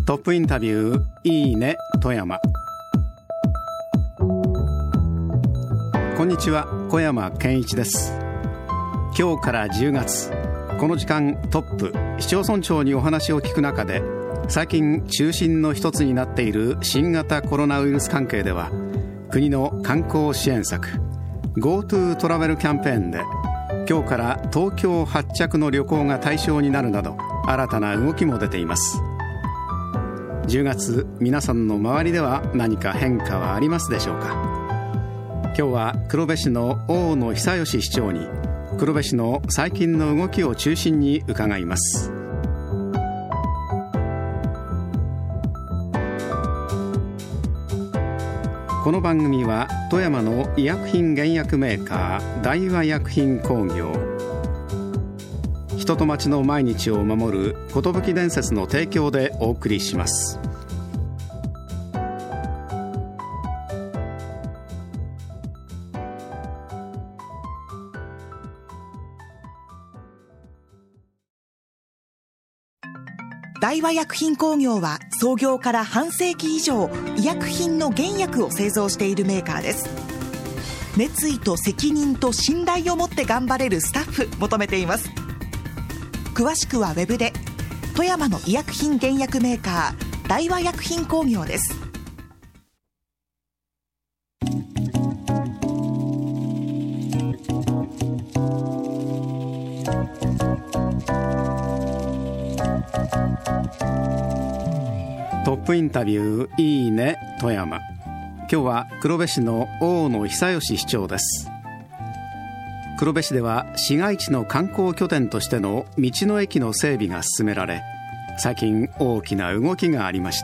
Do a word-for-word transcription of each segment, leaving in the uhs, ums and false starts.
トップインタビューいいね富山。こんにちは、小山健一です。今日からじゅうがつ、この時間トップ市町村長にお話を聞く中で、最近中心の一つになっている新型コロナウイルス関係では、国の観光支援策 GoTo トラベルキャンペーンで今日から東京発着の旅行が対象になるなど、新たな動きも出ています。じゅうがつ、皆さんの周りでは何か変化はありますでしょうか。今日は黒部市の大野久義市長に黒部市の最近の動きを中心に伺います。この番組は富山の医薬品原薬メーカー大和薬品工業、人と町の毎日を守る寿伝説の提供でお送りします。 大和薬品工業は創業から半世紀以上、医薬品の原薬を製造しているメーカーです。熱意と責任と信頼を持って頑張れるスタッフ求めています。詳しくはウェブで。富山の医薬品原薬メーカー大和薬品工業です。 トップインタビューいいね富山。今日は黒部市の大野久義市長です。黒部市では市街地の観光拠点としての道の駅の整備が進められ、最近大きな動きがありました。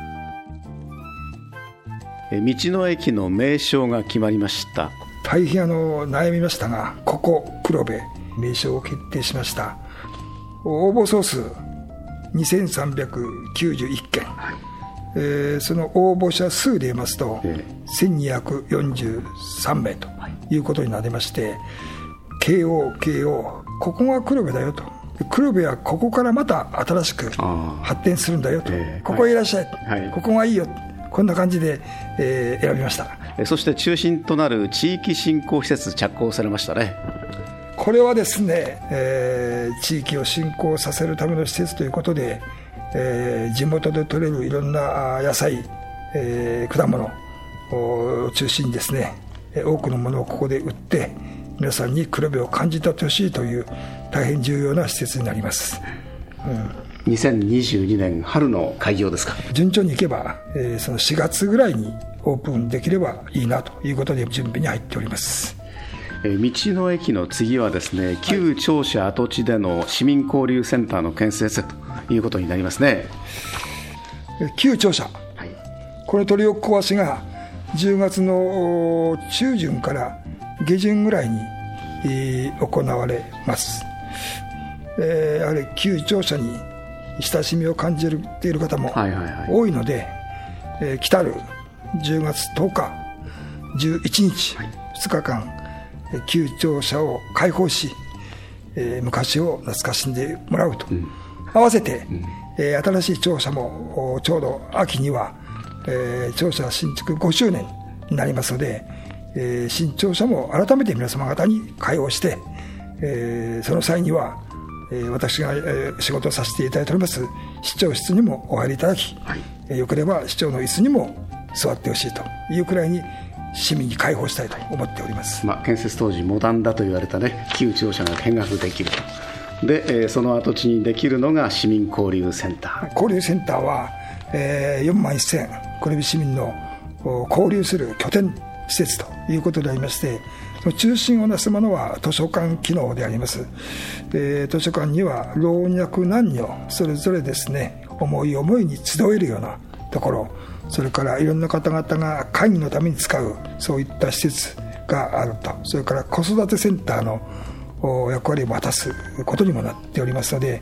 道の駅の名称が決まりました。 大変あの悩みましたが、ここ黒部名称を決定しました。応募総数にせんさんびゃくきゅうじゅういっけん、はい、えー、その応募者数で言いますと、えー、せんにひゃくよんじゅうさんめいということになりまして、慶応慶応ここが黒部だよと、黒部はここからまた新しく発展するんだよと、えー、ここへいらっしゃい、はい、ここがいいよ、こんな感じで、えー、選びました。 そして中心となる地域振興施設着工されましたね。 これはですね、えー、地域を振興させるための施設ということで、えー、地元で採れるいろんな野菜、えー、果物を中心にですね、多くのものをここで売って皆さんに黒部を感じ取ってほしいという大変重要な施設になります。 うん、にせんにじゅうにねん春の開業ですか。 順調にいけば、えー、そのしがつぐらいにオープンできればいいなということで準備に入っております。 道の駅の次はですね、旧庁舎跡地での市民交流センターの建設ということになりますね。 旧庁舎、はい、これ取り壊しがじゅうがつの中旬から下旬ぐらいに、えー、行われます。えー、やはり旧庁舎に親しみを感じている方も多いので、はいはいはい、えー、来たるじゅうがつとおかじゅういちにち、はい、ふつかかん旧庁舎を開放し、えー、昔を懐かしんでもらうと、うん、合わせて、うん、えー、新しい庁舎もちょうど秋には、えー、庁舎新築ごしゅうねんになりますので、えー、新庁舎も改めて皆様方に開放して、えー、その際には、えー、私が、えー、仕事をさせていただいております市長室にもお入りいただき、はい、えー、よければ市長の椅子にも座ってほしいというくらいに市民に開放したいと思っております。 まあ、建設当時モダンだと言われたね、旧庁舎が見学できると。で、えー、その跡地にできるのが市民交流センター。 交流センターは、えー、よんまんせん黒部市民の交流する拠点施設ということでありまして、その中心をなすものは図書館機能であります。えー、図書館には老若男女それぞれですね、思い思いに集えるようなところ、それからいろんな方々が会議のために使うそういった施設があると。それから子育てセンターの役割を果たすことにもなっておりますので、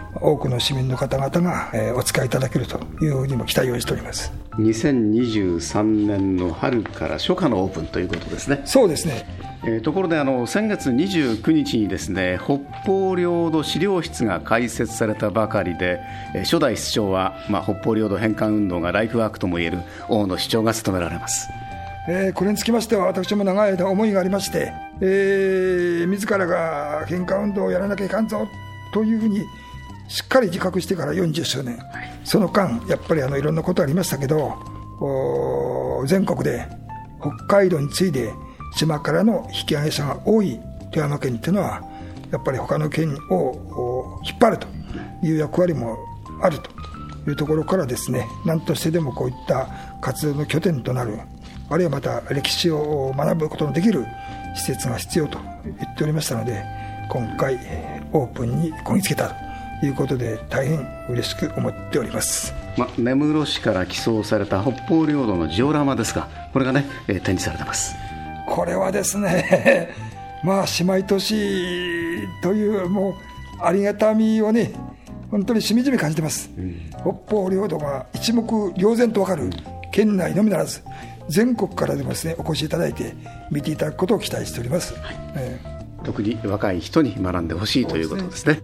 多くの市民の方々が、えー、お使いいただけるというふうにも期待をしております。 にせんにじゅうさんねんの春から初夏のオープンということですね。 そうですね。 えー、ところであの先月にじゅうくにちにですね、北方領土資料室が開設されたばかりで、えー、初代室長は、まあ、北方領土返還運動がライフワークともいえる大野市長が務められます。 えー、これにつきましては私も長い間思いがありまして、えー、自らが返還運動をやらなきゃいかんぞというふうにしっかり自覚してからよんじゅっしゅうねん、はい、その間やっぱりあのいろんなことありましたけど、全国で北海道に次いで島からの引き上げ者が多い富山県というのはやっぱり他の県を引っ張るという役割もあるというところからですね、何としてでもこういった活動の拠点となる、あるいはまた歴史を学ぶことのできる施設が必要と言っておりましたので、今回オープンにこぎつけたということで大変嬉しく思っております。 ま、根室市から寄贈された北方領土のジオラマですが、これがね、えー、展示されてます。 これはですねまあ姉妹都市というもうありがたみをね本当にしみじみ感じてます、うん、北方領土が一目瞭然と分かる県内のみならず全国からでもですねお越しいただいて見ていただくことを期待しております、はい、えー、特に若い人に学んでほしいということですね。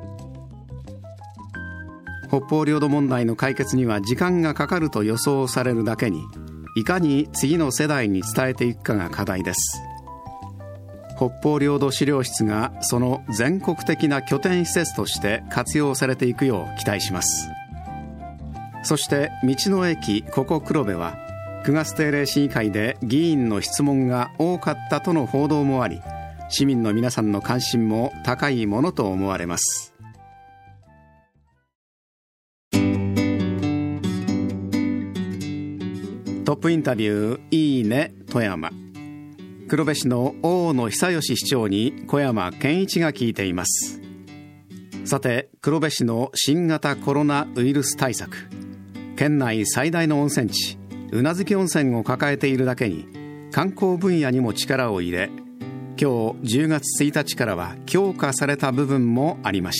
北方領土問題の解決には時間がかかると予想されるだけに、いかに次の世代に伝えていくかが課題です。北方領土資料室がその全国的な拠点施設として活用されていくよう期待します。そして道の駅ここ黒部はくがつ定例市議会で議員の質問が多かったとの報道もあり、市民の皆さんの関心も高いものと思われます。トップインタビューいいね富山。黒部市の大野久義市長に小山健一が聞いています。さて、黒部市の新型コロナウイルス対策、県内最大の温泉地宇奈月温泉を抱えているだけに観光分野にも力を入れ、今日じゅうがつついたちからは強化された部分もありました。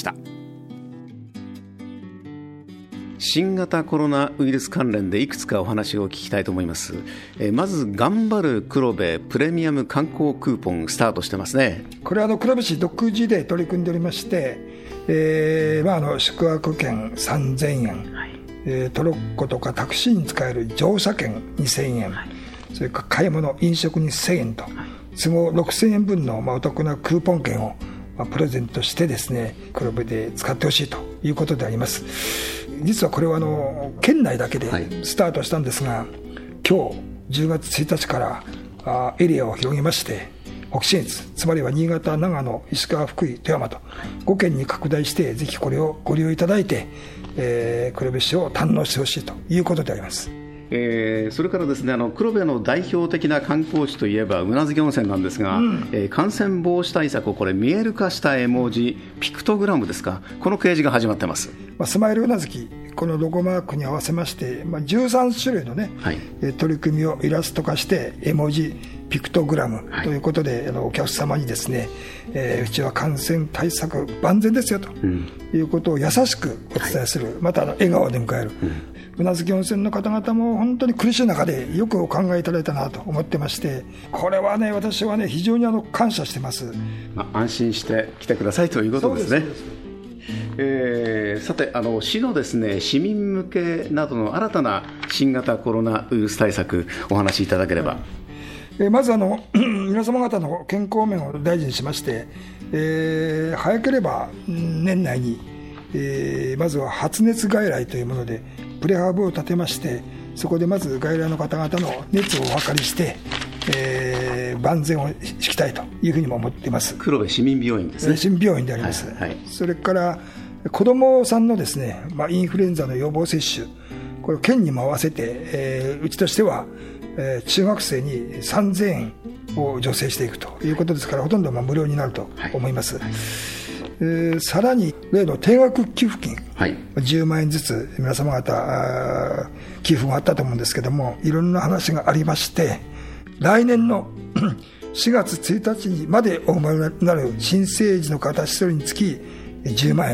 新型コロナウイルス関連でいくつかお話を聞きたいと思います。えー、まず頑張る黒部プレミアム観光クーポンスタートしてますね。 これはあの黒部市独自で取り組んでおりまして、えーまあ、あの宿泊券さんぜんえん、はい、えー、トロッコとかタクシーに使える乗車券にせんえん、はい、それから買い物飲食にせんえんと、はい、都合ろくせんえん分の、まあ、お得なクーポン券を、まあ、プレゼントしてですね黒部で使ってほしいということであります。実はこれはあの県内だけでスタートしたんですが、はい、今日じゅうがつついたちからあエリアを広げまして北信越、つまりは新潟、長野、石川、福井、富山とごけんに拡大して、ぜひこれをご利用いただいて、えー、黒部市を堪能してほしいということであります。 えー、それからですね、あの黒部の代表的な観光地といえば宇奈月温泉なんですが、うん、えー、感染防止対策をこれ見える化した絵文字ピクトグラムですか、この掲示が始まってます。 まあ、スマイル宇奈月、このロゴマークに合わせまして、まあ、じゅうさんしゅるいのね、はい、えー、取り組みをイラスト化して絵文字ピクトグラムということで、はい、あのお客様にですね、えー、うちは感染対策万全ですよと、うん、いうことを優しくお伝えする、はい、またあの笑顔で迎える、うん、宇奈月温泉の方々も本当に苦しい中でよくお考えいただいたなと思ってまして、これはね私はね非常にあの感謝してます。 まあ、安心して来てくださいということですね。えー、さてあの市のですね市民向けなどの新たな新型コロナウイルス対策お話しいただければ。はい、 えー、まずあの皆様方の健康面を大事にしまして、えー、早ければ年内に、えー、まずは発熱外来というものでプレハブを立てまして、そこでまず外来の方々の熱をお測りして、えー、万全を敷きたいというふうにも思っています。 黒部市民病院ですね。 市民病院であります。はいはい、それから子どもさんのですね、まあ、インフルエンザの予防接種、これを県にも合わせて、えー、うちとしては、えー、中学生にさんぜんえんを助成していくということですから、ほとんどまあ無料になると思います。はいはい、えー、さらに例の定額給付金、はい、じゅうまんえんずつ皆様方寄付があったと思うんですけども、いろんな話がありまして、来年のしがつついたちまでお生まれになる新生児の方一人につきじゅうまんえんを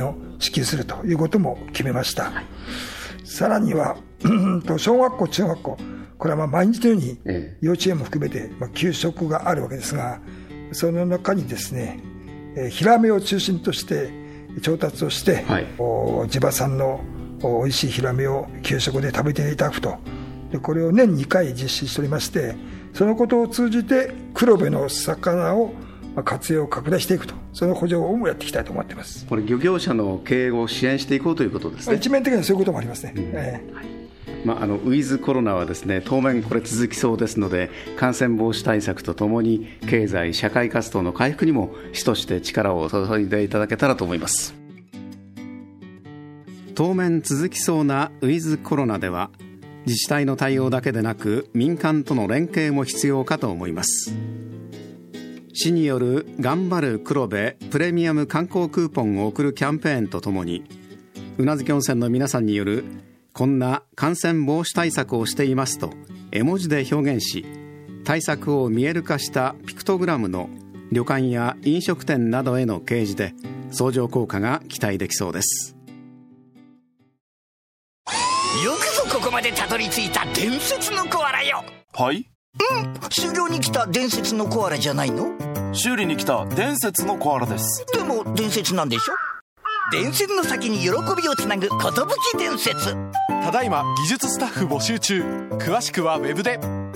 支給するということも決めました、はい、さらには小学校中学校、これはまあ毎日のように幼稚園も含めてまあ給食があるわけですが、その中にですね、えー、ヒラメを中心として調達をして、はい、地場産のおいしいヒラメを給食で食べていただくと。でこれを年にかい実施しておりまして、そのことを通じて黒部の魚を活用拡大していくと、その補助をやっていきたいと思っています。 これ漁業者の経営を支援していこうということですね。 一面的にはそういうこともありますね、うんえーはいまあ、あのウィズコロナはですね、当面これ続きそうですので、感染防止対策とともに経済社会活動の回復にも主として力を注いでいただけたらと思います。当面続きそうなウィズコロナでは、自治体の対応だけでなく民間との連携も必要かと思います。市による頑張る黒部プレミアム観光クーポンを送るキャンペーンとともに、宇奈月温泉の皆さんによるこんな感染防止対策をしていますと絵文字で表現し、対策を見える化したピクトグラムの旅館や飲食店などへの掲示で相乗効果が期待できそうです。 よくぞここまでたどり着いた伝説のコアラよ。 はい？ うん、修行に来た伝説のコアラじゃないの？ 修理に来た伝説のコアラです。 でも伝説なんでしょ？伝説の先に喜びをつなぐ寿伝説。 ただいま技術スタッフ募集中。詳しくはウェブで。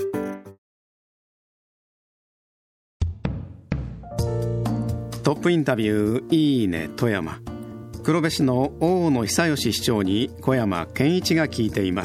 トップインタビューいいね富山。黒部市の大野久義市長に小山健一が聞いています。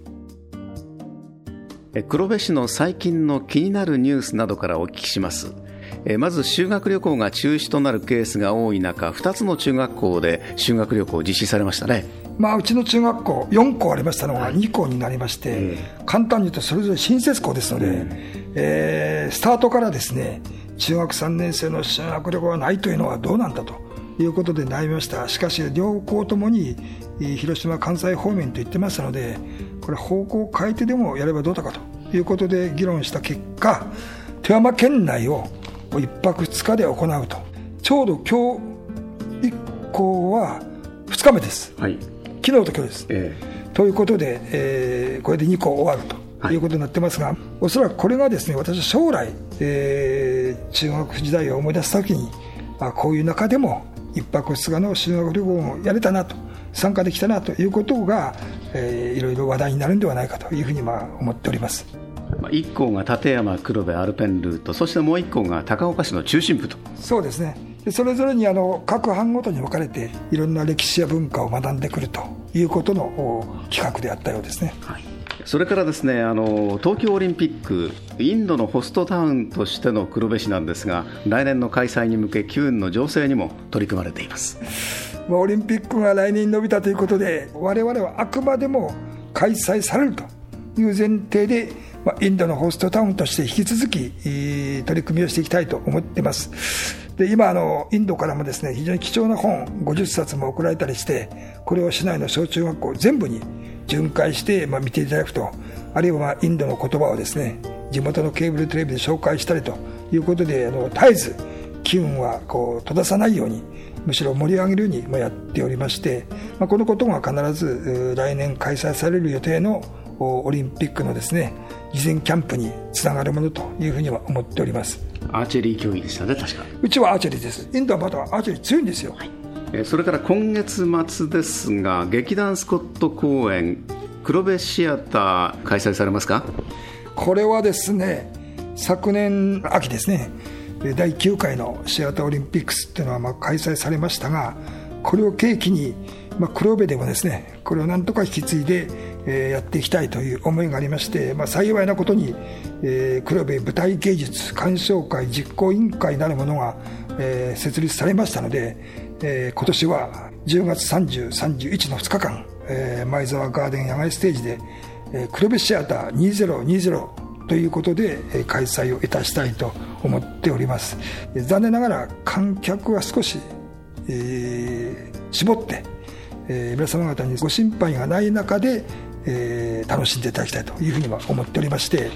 黒部市の最近の気になるニュースなどからお聞きします。まず修学旅行が中止となるケースが多い中、ふたつの中学校で修学旅行を実施されましたね。 まあ、うちの中学校よん校ありましたのがに校になりまして、はい、簡単に言うとそれぞれ新設校ですので、うんえー、スタートからですね、中学さんねん生の修学旅行がないというのはどうなんだということで悩みました。しかし両校ともに広島関西方面と言ってましたので、これ方向を変えてでもやればどうだかということで議論した結果、富山県内をいっぱくふつかで行うと。ちょうど今日いっ校はふつかめです、はい、昨日と今日です、えー、ということで、えー、これでに校終わるということになってますが、はい、おそらくこれがですね、私は将来、えー、中学時代を思い出すときに、あこういう中でもいっぱくふつかの修学旅行もやれたなと、参加できたなということが、えー、いろいろ話題になるんではないかというふうにまあ思っております。 いっ校が立山黒部アルペンルート、そしてもういっ校が高岡市の中心部と。 そうですね。でそれぞれにあの各班ごとに分かれていろんな歴史や文化を学んでくるということの企画であったようですね、はい、 それからですね、あの東京オリンピックインドのホストタウンとしての黒部市なんですが、来年の開催に向け機運の醸成にも取り組まれています。 オリンピックが来年に伸びたということで、我々はあくまでも開催されるという前提で、まあ、インドのホストタウンとして引き続き取り組みをしていきたいと思っています。で今あのインドからもですね、非常に貴重な本ごじゅっさつも送られたりして、これを市内の小中学校全部に巡回して、まあ、見ていただくと、あるいはまあインドの言葉をですね、地元のケーブルテレビで紹介したりということで、あの絶えず機運はこう閉ざさないように、むしろ盛り上げるようにまあやっておりまして、まあ、このことが必ず来年開催される予定のオリンピックのですね、事前キャンプにつながるものというふうには思っております。 アーチェリー競技でしたね、確か。 うちはアーチェリーです。インドはまたアーチェリー強いんですよ、はい。 えそれから今月末ですが、劇団スコット公演黒部シアター開催されますか？ これはですね、昨年秋ですね、だいきゅうかいのシアターオリンピックスっていうのはまあ開催されましたが、これを契機に、まあ、黒部でもですね、これをなんとか引き継いで、えー、やっていきたいという思いがありまして、まあ、幸いなことに、えー、黒部舞台芸術鑑賞会実行委員会なるものが、えー、設立されましたので、えー、今年はじゅうがつさんじゅう、さんじゅういちのふつかかん、えー、前沢ガーデン野外ステージで、えー、黒部シアターにせんにじゅうということで、えー、開催をいたしたいと思っております。えー、残念ながら観客は少し、えー、絞って、えー、皆様方にご心配がない中で、えー、楽しんでいただきたいというふうには思っておりまして、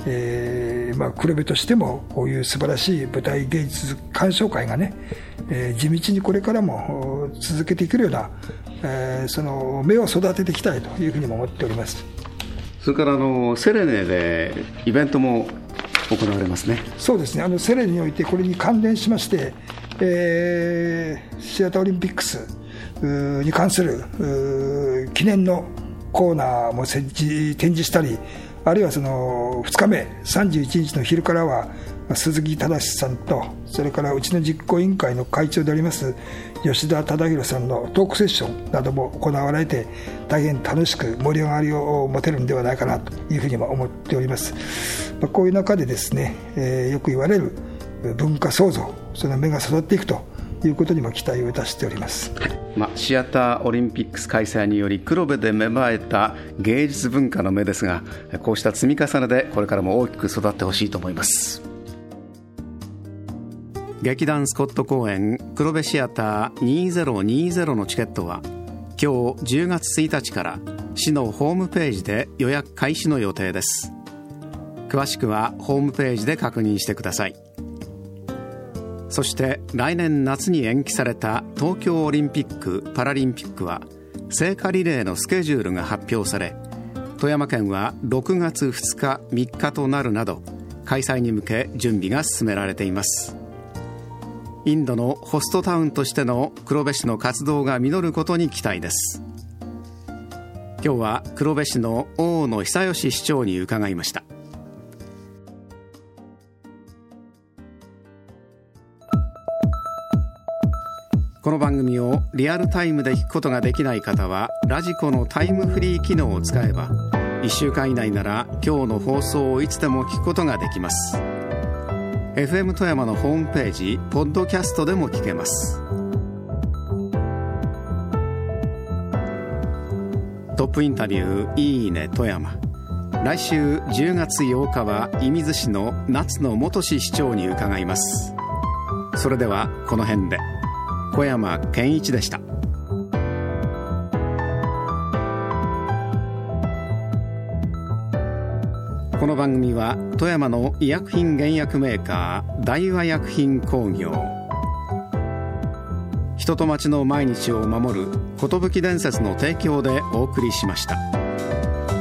えーまあ、黒部としてもこういう素晴らしい舞台芸術鑑賞会がね、えー、地道にこれからも続けていけるような、えー、その目を育てていきたいというふうにも思っております。 それからあのセレネでイベントも行われますね。 そうですね、あのセレネにおいてこれに関連しまして、えー、シアターオリンピックスに関する記念のコーナーも設置展示したり、あるいはそのふつかめさんじゅういちにちの昼からは鈴木忠さんと、それからうちの実行委員会の会長であります吉田忠宏さんのトークセッションなども行われて、大変楽しく盛り上がりを持てるんではないかなというふうにも思っております。まあ、こういう中でですね、えー、よく言われる文化創造、その芽が育っていくということにも期待をいたしております。 まあ、シアターオリンピックス開催により黒部で芽生えた芸術文化の芽ですが、こうした積み重ねでこれからも大きく育ってほしいと思います。劇団スコット公演黒部シアターにせんにじゅうのチケットは今日じゅうがつついたちから市のホームページで予約開始の予定です。詳しくはホームページで確認してください。そして来年夏に延期された東京オリンピック・パラリンピックは聖火リレーのスケジュールが発表され、富山県はろくがつふつかみっかとなるなど開催に向け準備が進められています。インドのホストタウンとしての黒部市の活動が実ることに期待です。今日は黒部市の大野久義市長に伺いました。この番組をリアルタイムで聞くことができない方はラジコのタイムフリー機能を使えばいっしゅうかん以内なら今日の放送をいつでも聞くことができます。 エフエム 富山のホームページポッドキャストでも聞けます。トップインタビューいいね富山。来週じゅうがつようかは射水市の夏野元市市長に伺います。それではこの辺で。小山健一でした。この番組は富山の医薬品原薬メーカー大和薬品工業、人と町の毎日を守る寿伝説の提供でお送りしました。